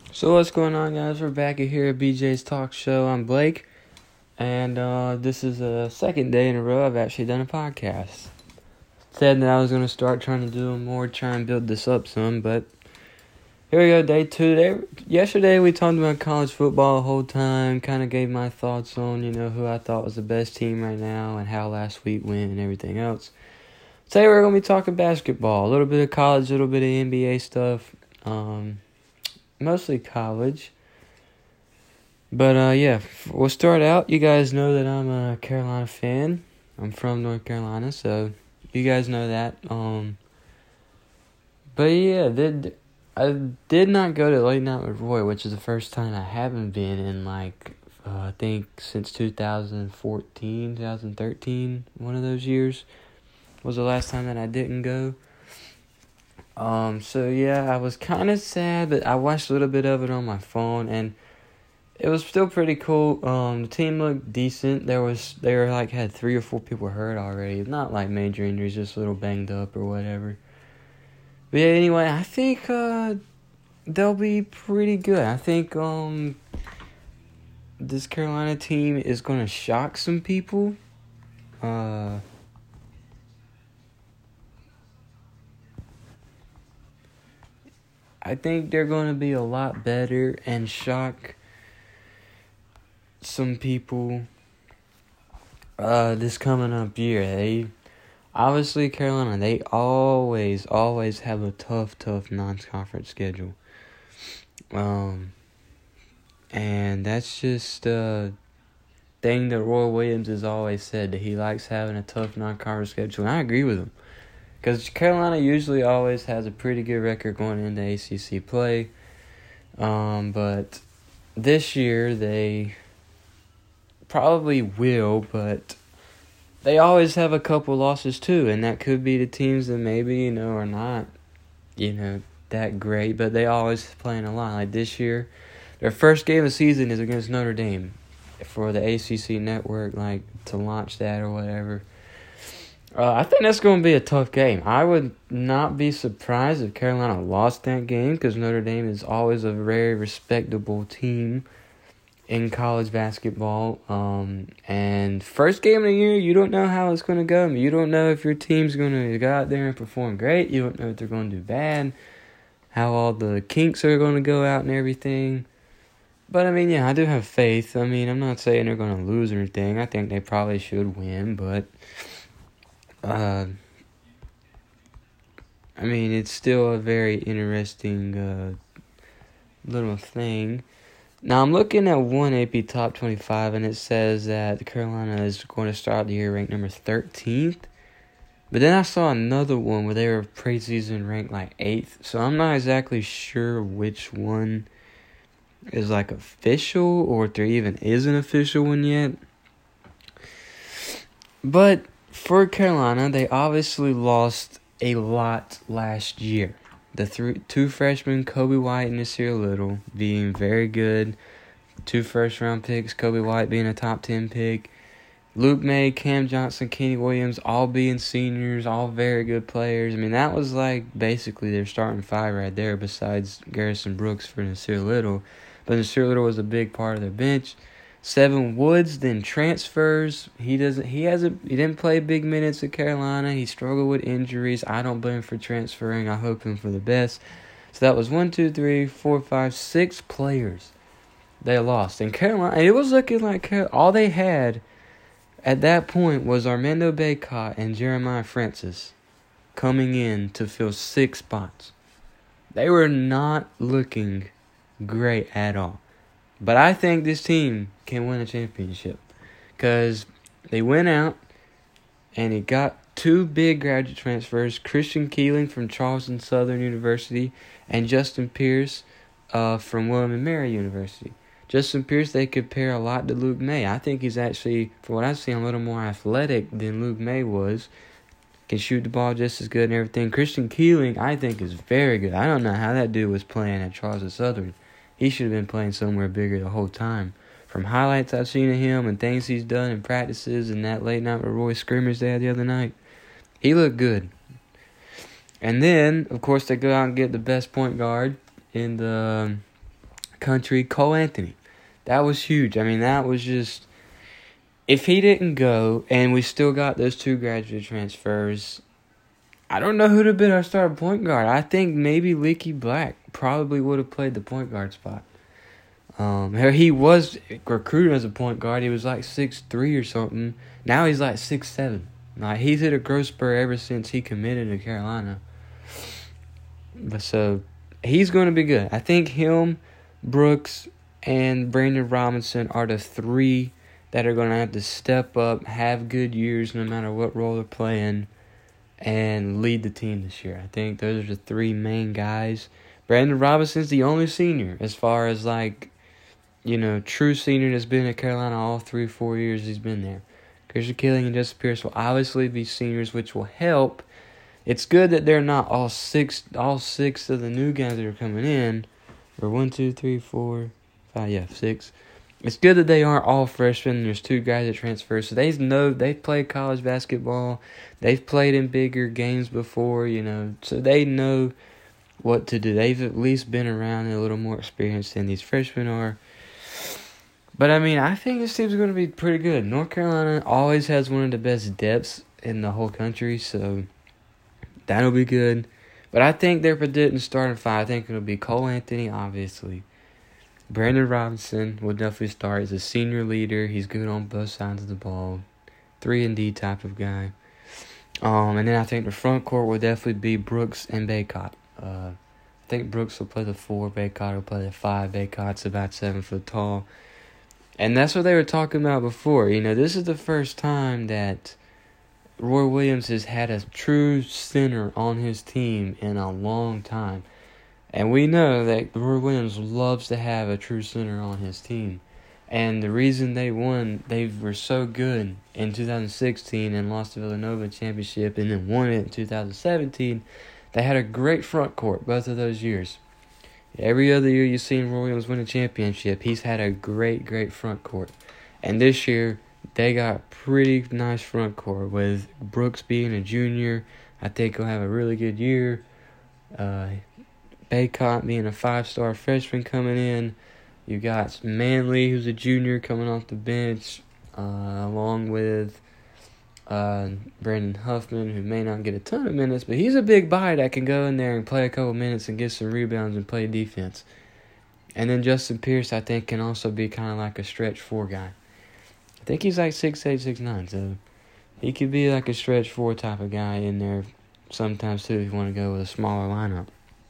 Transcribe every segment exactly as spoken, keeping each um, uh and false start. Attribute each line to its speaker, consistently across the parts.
Speaker 1: So what's going on, guys? We're back here at B J's Talk Show. I'm Blake, and uh, this is the second day in a row I've actually done a podcast. Said that I was going to start trying to do more, try and build this up some, but here we go, day two. Day, yesterday we talked about college football the whole time, kind of gave my thoughts on, you know, who I thought was the best team right now and how last week went and everything else. Today we're going to be talking basketball, a little bit of college, a little bit of N B A stuff. Um... Mostly college. But, uh, yeah, we'll start out. You guys know that I'm a Carolina fan. I'm from North Carolina, so you guys know that. Um, but, yeah, did I did not go to Late Night with Roy, which is the first time I haven't been in, like, uh, I think since two thousand fourteen, two thousand thirteen, one of those years was the last time that I didn't go. Um, so yeah, I was kind of sad, but I watched a little bit of it on my phone, and it was still pretty cool. Um, the team looked decent. There was, they were like, had three or four people hurt already. Not like major injuries, just a little banged up or whatever. But yeah, anyway, I think, uh, they'll be pretty good. I think, um, this Carolina team is going to shock some people. Uh... I think they're going to be a lot better and shock some people uh, this coming up year. They obviously Carolina, they always, always have a tough, tough non-conference schedule. Um, and that's just a thing that Roy Williams has always said, that he likes having a tough non-conference schedule, and I agree with him. Because Carolina usually always has a pretty good record going into A C C play. Um, but this year they probably will, but they always have a couple losses too. And that could be the teams that maybe, you know, are not, you know, that great. But they always playing a lot. Like this year, their first game of the season is against Notre Dame for the A C C network, like to launch that or whatever. Uh, I think that's going to be a tough game. I would not be surprised if Carolina lost that game, because Notre Dame is always a very respectable team in college basketball. Um, and first game of the year, you don't know how it's going to go. You don't know if your team's going to go out there and perform great. You don't know if they're going to do bad, how all the kinks are going to go out and everything. But, I mean, yeah, I do have faith. I mean, I'm not saying they're going to lose or anything. I think they probably should win, but... Uh, I mean, it's still a very interesting uh, little thing. Now, I'm looking at one A P Top twenty-five, and it says that Carolina is going to start the year ranked number thirteenth. But then I saw another one where they were preseason ranked like eighth. So I'm not exactly sure which one is like official, or if there even is an official one yet. But... for Carolina, they obviously lost a lot last year. The th- two freshmen, Kobe White and Nasir Little, being very good. Two first-round picks, Kobe White being a top ten pick. Luke May, Cam Johnson, Kenny Williams, all being seniors, all very good players. I mean, that was like basically their starting five right there, besides Garrison Brooks for Nasir Little. But Nasir Little was a big part of their bench. Seven Woods then transfers. He doesn't. He hasn't. He didn't play big minutes at Carolina. He struggled with injuries. I don't blame him for transferring. I hope him for the best. So that was one, two, three, four, five, six players they lost. And Carolina, and it was looking like Car- all they had at that point was Armando Bacot and Jeremiah Francis coming in to fill six spots. They were not looking great at all. But I think this team can win a championship, because they went out and it got two big graduate transfers, Christian Keeling from Charleston Southern University and Justin Pierce uh, from William and Mary University. Justin Pierce, they compare a lot to Luke May. I think he's actually, from what I've seen, a little more athletic than Luke May was. Can shoot the ball just as good and everything. Christian Keeling, I think, is very good. I don't know how that dude was playing at Charleston Southern. He should have been playing somewhere bigger the whole time. From highlights I've seen of him and things he's done in practices and that late night with Roy scrimmage they had the other night, he looked good. And then, of course, they go out and get the best point guard in the country, Cole Anthony. That was huge. I mean, that was just... If he didn't go, and we still got those two graduate transfers, I don't know who'd have been our starting point guard. I think maybe Leaky Black probably would have played the point guard spot. Um, he was recruited as a point guard. He was like six three or something. Now he's like six seven. Like, he's hit a growth spur ever since he committed to Carolina. But so, he's going to be good. I think him, Brooks, and Brandon Robinson are the three that are going to have to step up, have good years no matter what role they're playing, and lead the team this year. I think those are the three main guys. Brandon Robinson's the only senior as far as, like, you know, true senior that's been at Carolina all three, four years he's been there. Christian Keeling and Justin Pierce will obviously be seniors, which will help. It's good that they're not all six, all six of the new guys that are coming in. Or one, two, three, four, five, yeah, six. It's good that they aren't all freshmen. There's two guys that transfer, so they know they've played college basketball. They've played in bigger games before, you know, so they know what to do. They've at least been around and a little more experienced than these freshmen are. But, I mean, I think this team's going to be pretty good. North Carolina always has one of the best depths in the whole country, so that'll be good. But I think they're predicting starting five. I think it'll be Cole Anthony, obviously. Brandon Robinson will definitely start as a senior leader. He's good on both sides of the ball. three and D type of guy. Um, and then I think the front court will definitely be Brooks and Bacot. Uh, I think Brooks will play the four. Bacot will play the five. Bacot's about seven foot tall. And that's what they were talking about before. You know, this is the first time that Roy Williams has had a true center on his team in a long time. And we know that Roy Williams loves to have a true center on his team. And the reason they won, they were so good in two thousand sixteen and lost to Villanova championship and then won it in two thousand seventeen, they had a great front court both of those years. Every other year you've seen Roy Williams win a championship, he's had a great, great front court. And this year, they got pretty nice front court with Brooks being a junior. I think he'll have a really good year. Uh... Bacot being a five-star freshman coming in. You got Manley, who's a junior, coming off the bench, uh, along with uh, Brandon Huffman, who may not get a ton of minutes, but he's a big body that can go in there and play a couple minutes and get some rebounds and play defense. And then Justin Pierce, I think, can also be kind of like a stretch four guy. I think he's like six eight, six nine, so he could be like a stretch four type of guy in there sometimes, too, if you want to go with a smaller lineup.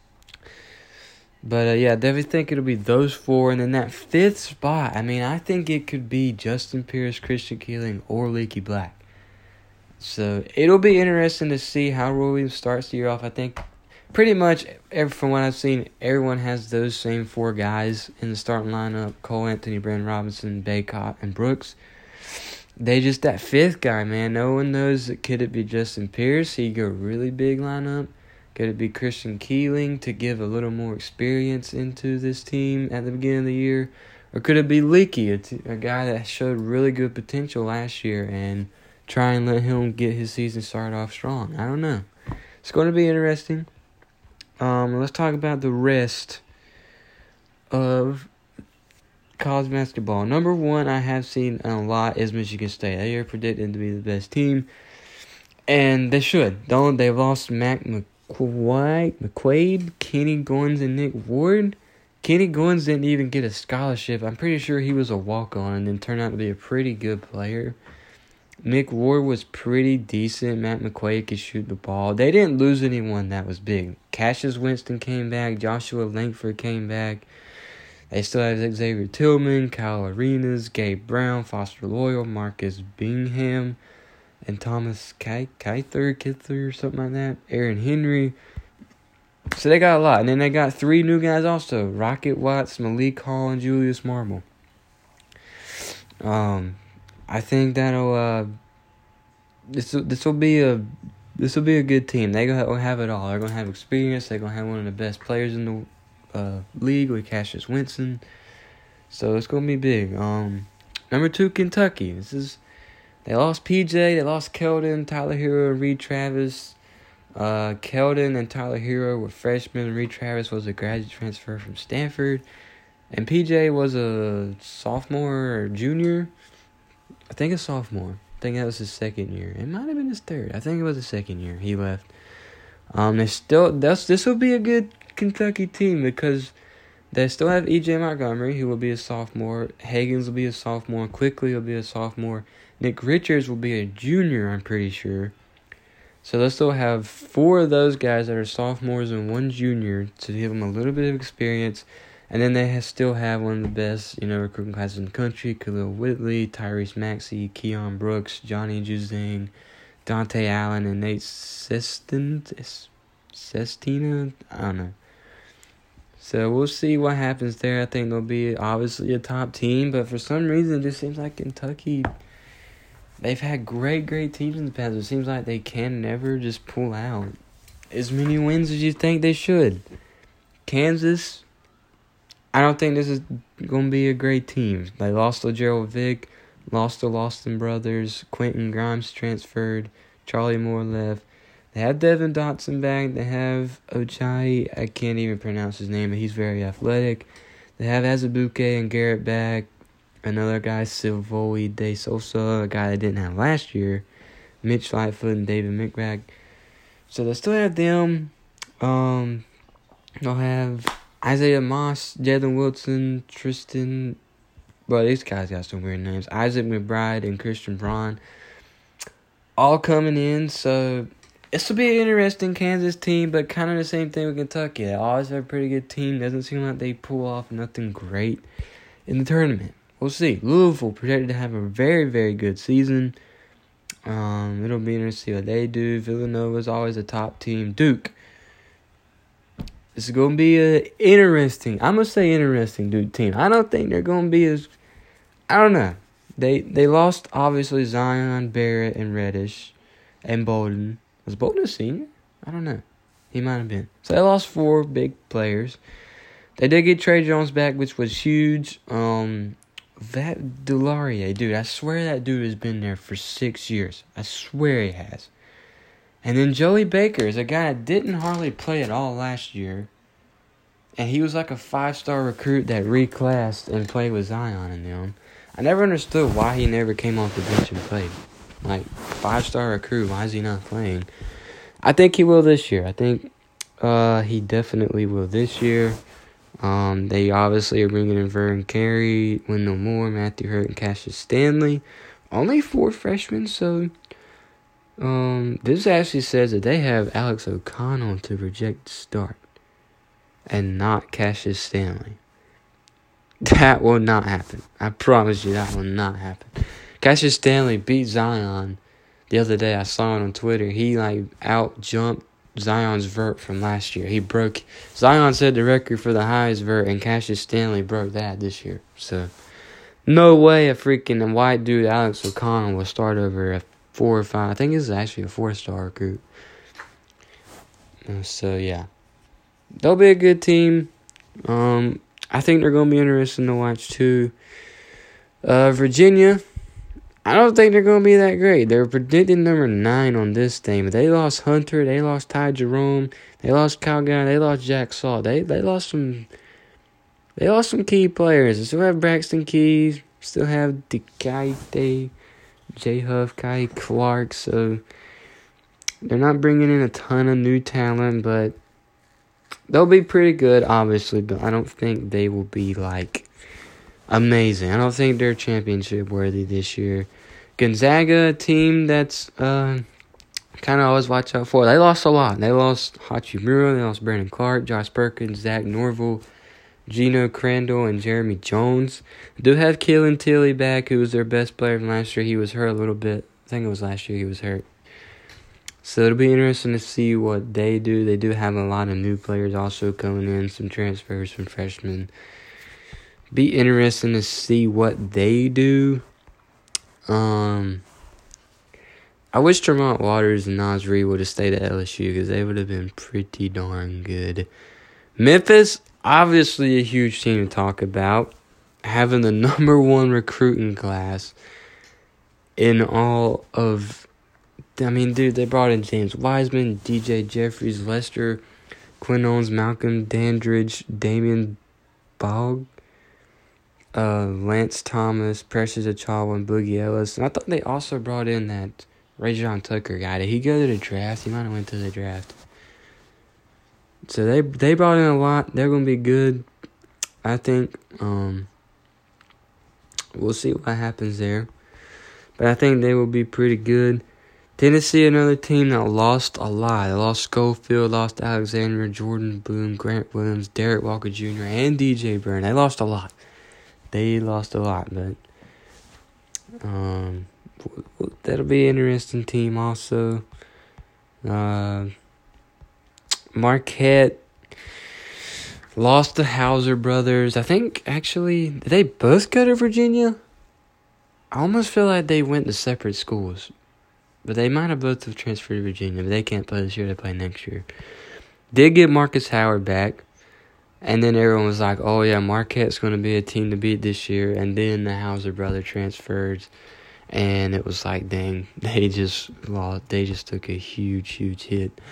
Speaker 1: But, uh, yeah, I definitely think it'll be those four. And then that fifth spot, I mean, I think it could be Justin Pierce, Christian Keeling, or Leaky Black. So, it'll be interesting to see how Roy Williams starts the year off. I think pretty much, from what I've seen, everyone has those same four guys in the starting lineup. Cole Anthony, Brandon Robinson, Bacot, and Brooks. They just, that fifth guy, man, no one knows, could it be Justin Pierce? He go really big lineup. Could it be Christian Keeling to give a little more experience into this team at the beginning of the year? Or could it be Leaky, a, t- a guy that showed really good potential last year, and try and let him get his season started off strong? I don't know. It's going to be interesting. Um, let's talk about the rest of college basketball. Number one, I have seen a lot is Michigan State. They are predicted to be the best team, and they should. Don't they've lost Mac McQuaid, McQuaid, Kenny Goins, and Nick Ward. Kenny Goins didn't even get a scholarship. I'm pretty sure he was a walk-on and then turned out to be a pretty good player. Nick Ward was pretty decent. Matt McQuaid could shoot the ball. They didn't lose anyone that was big. Cassius Winston came back. Joshua Langford came back. They still have Xavier Tillman, Kyle Arenas, Gabe Brown, Foster Loyal, Marcus Bingham, and Thomas Keither, Kither, or something like that. Aaron Henry. So they got a lot. And then they got three new guys also. Rocket Watts, Malik Hall, and Julius Marble. Um, I think that'll uh, this this will be a this will be a good team. They're gonna have it all. They're gonna have experience. They're gonna have one of the best players in the uh, league with Cassius Winston. So it's gonna be big. Um, number two, Kentucky. This is they lost P J. They lost Keldon, Tyler Hero, and Reed Travis. Uh, Keldon and Tyler Hero were freshmen. Reed Travis was a graduate transfer from Stanford. And P J was a sophomore or junior. I think a sophomore. I think that was his second year. It might have been his third. I think it was his second year he left. Um, they still that's this will be a good Kentucky team because they still have E J Montgomery, who will be a sophomore. Higgins will be a sophomore. Quickly will be a sophomore. Nick Richards will be a junior, I'm pretty sure. So they'll still have four of those guys that are sophomores and one junior to give them a little bit of experience. And then they have, still have one of the best, you know, recruiting classes in the country. Khalil Whitley, Tyrese Maxey, Keon Brooks, Johnny Juzang, Dante Allen, and Nate Sestin, Sestina? I don't know. So we'll see what happens there. I think they'll be obviously a top team. But for some reason, it just seems like Kentucky, they've had great, great teams in the past. It seems like they can never just pull out as many wins as you think they should. Kansas, I don't think this is going to be a great team. They lost to Gerald Vick, lost to Lawson Brothers, Quentin Grimes transferred, Charlie Moore left. They have Devin Dotson back. They have Ochai. I can't even pronounce his name, but he's very athletic. They have Azubuike and Garrett back. Another guy, Silvoy De Sosa, a guy they didn't have last year. Mitch Lightfoot and David McBack. So they still have them. Um, they'll have Isaiah Moss, Jalen Wilson, Tristan. Bro, these guys got some weird names. Isaac McBride and Christian Braun. All coming in, so this will be an interesting Kansas team, but kind of the same thing with Kentucky. They always have a pretty good team. Doesn't seem like they pull off nothing great in the tournament. We'll see. Louisville projected to have a very, very good season. Um, it'll be interesting to see what they do. Villanova's always a top team. Duke. This is going to be an interesting, I'm going to say interesting Duke team. I don't think they're going to be as, I don't know. They they lost, obviously, Zion, Barrett, and Reddish, and Bolden. Was Bolden a senior? I don't know. He might have been. So they lost four big players. They did get Trey Jones back, which was huge. Um, that Delaurier, dude, I swear that dude has been there for six years. I swear he has. And then Joey Baker is a guy that didn't hardly play at all last year. And he was like a five-star recruit that reclassed and played with Zion and them. I never understood why he never came off the bench and played. Like, five-star recruit, why is he not playing? I think he will this year. I think uh, he definitely will this year. Um, they obviously are bringing in Vernon Carey, Wendell Moore, Matthew Hurt, and Cassius Stanley. Only four freshmen, so um, this actually says that they have Alex O'Connell to project to start and not Cassius Stanley. That will not happen. I promise you that will not happen. Cassius Stanley beat Zion the other day. I saw it on Twitter. He, like, out-jumped Zion's vert from last year. He broke... Zion set the record for the highest vert, and Cassius Stanley broke that this year. So, no way a freaking white dude, Alex O'Connell, will start over a four or five... I think this is actually a four-star recruit. Uh, so, yeah. They'll be a good team. Um... I think they're going to be interesting to watch, too. Uh, Virginia, I don't think they're going to be that great. They're predicted number nine on this thing. But they lost Hunter. They lost Ty Jerome. They lost Kyle Guy. They lost Jack Saw. They they lost some They lost some key players. They still have Braxton Keys. Still have DeKaite, J. Huff, Kai Clark. So they're not bringing in a ton of new talent, but they'll be pretty good, obviously, but I don't think they will be, like, amazing. I don't think they're championship worthy this year. Gonzaga, a team that's uh, kind of always watch out for. They lost a lot. They lost Hachimura, they lost Brandon Clark, Josh Perkins, Zach Norville, Gino Crandall, and Jeremy Jones. They do have Keelan Tilly back, who was their best player from last year. He was hurt a little bit. I think it was last year he was hurt. So it'll be interesting to see what they do. They do have a lot of new players also coming in, some transfers from freshmen. Be interesting to see what they do. Um, I wish Tremont Waters and Naz Reid would have stayed at L S U because they would have been pretty darn good. Memphis, obviously a huge team to talk about. Having the number one recruiting class in all of... I mean, dude, they brought in James Wiseman, D J Jeffries, Lester, Quinn Owens, Malcolm Dandridge, Damian Bog, uh, Lance Thomas, Precious Achiuwa, and Boogie Ellis. And I thought they also brought in that Rajon Tucker guy. Did he go to the draft? He might have went to the draft. So they they brought in a lot. They're going to be good, I think. Um, we'll see what happens there. But I think they will be pretty good. Tennessee, another team that lost a lot. They lost Schofield, lost Alexander, Jordan Boone, Grant Williams, Derek Walker Junior, and D J Byrne. They lost a lot. They lost a lot, but um, that'll be an interesting team also. Uh, Marquette lost the Hauser brothers. I think, actually, did they both go to Virginia? I almost feel like they went to separate schools. But they might have both have transferred to Virginia. But they can't play this year. They play next year. Did get Marcus Howard back. And then everyone was like, oh, yeah, Marquette's going to be a team to beat this year. And then the Hauser brother transferred. And it was like, dang, they just lost. They just took a huge, huge hit.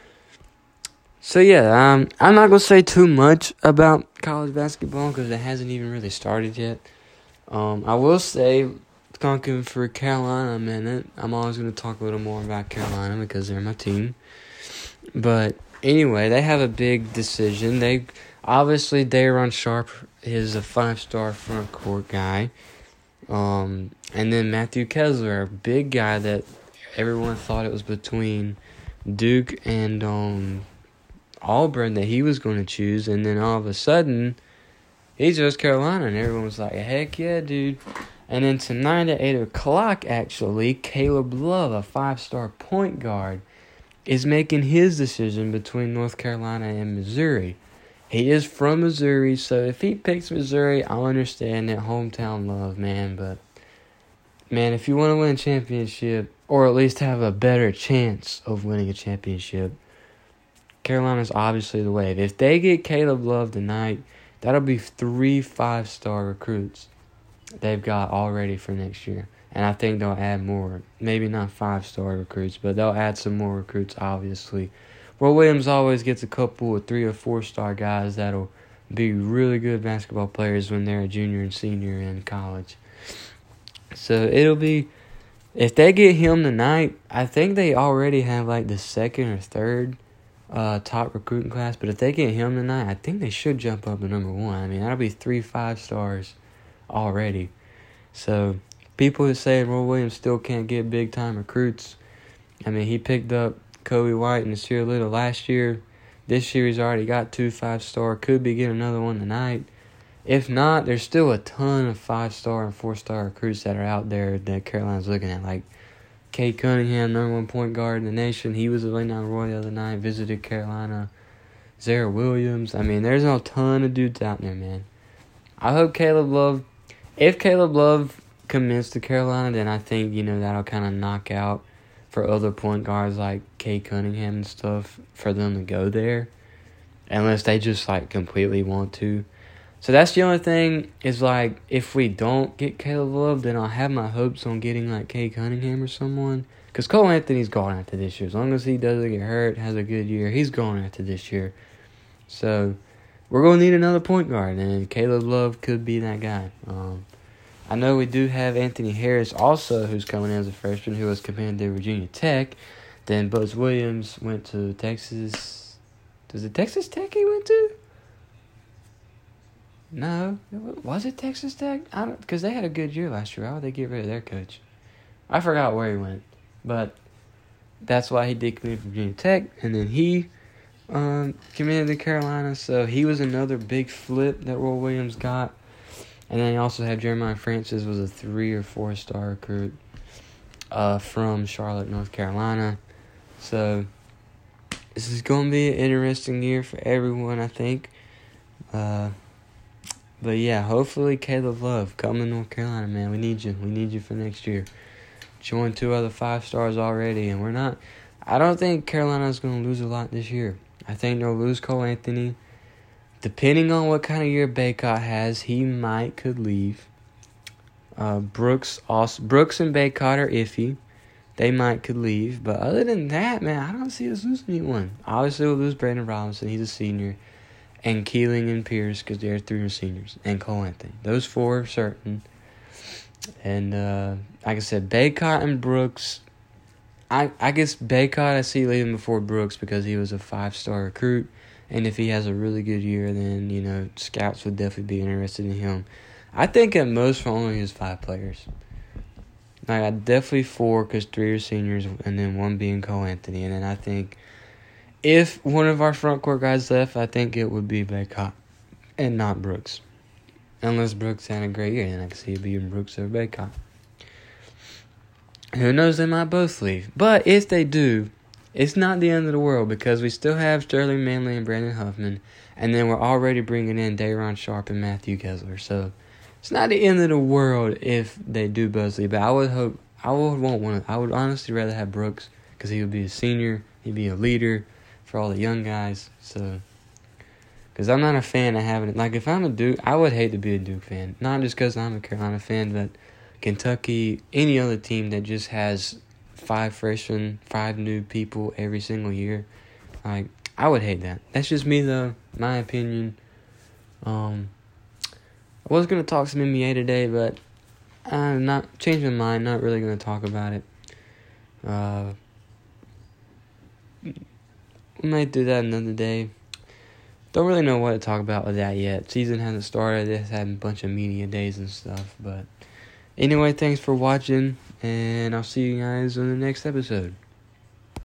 Speaker 1: So, yeah, um, I'm not going to say too much about college basketball because it hasn't even really started yet. Um, I will say, talking for Carolina a minute, I'm always going to talk a little more about Carolina because they're my team. But anyway, they have a big decision. They obviously, Day'Ron Sharpe is a five-star front court guy. Um, and then Matthew Kessler, a big guy that everyone thought it was between Duke and um, Auburn that he was going to choose. And then all of a sudden, he chose Carolina, and everyone was like, heck yeah, dude. And then tonight at eight o'clock, actually, Caleb Love, a five-star point guard, is making his decision between North Carolina and Missouri. He is from Missouri, so if he picks Missouri, I'll understand that hometown love, man. But, man, if you want to win a championship, or at least have a better chance of winning a championship, Carolina's obviously the wave. If they get Caleb Love tonight, that'll be three five-star recruits they've got already for next year. And I think they'll add more. Maybe not five-star recruits, but they'll add some more recruits, obviously. Roy Williams always gets a couple of three- or four-star guys that'll be really good basketball players when they're a junior and senior in college. So it'll be, if they get him tonight, I think they already have like the second or third uh, top recruiting class. But if they get him tonight, I think they should jump up to number one. I mean, that'll be three five-stars already. So people who say Roy Williams still can't get big-time recruits, I mean, he picked up Kobe White and Nasir Little last year. This year he's already got two five-star. Could be getting another one tonight. If not, there's still a ton of five-star and four-star recruits that are out there that Carolina's looking at. Like Cade Cunningham, number one point guard in the nation. He was at Late Night Roy the other night, visited Carolina. Zara Williams. I mean, there's a ton of dudes out there, man. I hope Caleb Love, if Caleb Love commits to Carolina, then I think, you know, that'll kind of knock out for other point guards like Cade Cunningham and stuff for them to go there. Unless they just, like, completely want to. So that's the only thing is, like, if we don't get Caleb Love, then I'll have my hopes on getting, like, Cade Cunningham or someone. Because Cole Anthony's gone after this year. As long as he doesn't get hurt, has a good year, he's gone after this year. So we're going to need another point guard, and Caleb Love could be that guy. Um, I know we do have Anthony Harris also, who's coming in as a freshman, who was committed to Virginia Tech. Then Buzz Williams went to Texas. Does it Texas Tech he went to? No. Was it Texas Tech? I don't, because they had a good year last year. Why would they get rid of their coach? I forgot where he went. But that's why he did commit to Virginia Tech. And then he um, committed to Carolina. So he was another big flip that Roy Williams got. And then he also had Jeremiah Francis, was a three- or four-star recruit uh, from Charlotte, North Carolina. So this is going to be an interesting year for everyone, I think. Uh, but, yeah, hopefully Caleb Love, come to North Carolina, man. We need you. We need you for next year. Joined two other five-stars already, and we're not – I don't think Carolina's going to lose a lot this year. I think they'll lose Cole Anthony. Depending on what kind of year Bacot has, he might could leave. Uh, Brooks also, Brooks and Bacot are iffy. They might could leave. But other than that, man, I don't see us losing anyone. Obviously, we'll lose Brandon Robinson. He's a senior. and Keeling and Pierce because they're three seniors, and Cole Anthony. Those four are certain. And uh, like I said, Bacot and Brooks. I I guess Bacot I see leaving before Brooks because he was a five-star recruit. And if he has a really good year, then, you know, scouts would definitely be interested in him. I think at most for only his five players. Like, I definitely four because three are seniors and then one being Cole Anthony. And then I think if one of our front court guys left, I think it would be Bacot and not Brooks. Unless Brooks had a great year, then I could see it being Brooks or Bacot. Who knows, they might both leave. But if they do, it's not the end of the world because we still have Sterling Manley and Brandon Huffman. And then we're already bringing in Day'Ron Sharpe and Matthew Kessler. So it's not the end of the world if they do both leave. But I would hope, I would want one. I would honestly rather have Brooks because he would be a senior. He'd be a leader for all the young guys. So, because I'm not a fan of having it. Like, if I'm a Duke, I would hate to be a Duke fan. Not just because I'm a Carolina fan, but Kentucky, any other team that just has five freshmen, five new people every single year. Like, I would hate that. That's just me, though. My opinion. Um, I was going to talk some N B A today, but I'm not changing my mind. Not really going to talk about it. Uh, we might do that another day. Don't really know what to talk about with that yet. Season hasn't started. It's had a bunch of media days and stuff. But anyway, thanks for watching, and I'll see you guys on the next episode.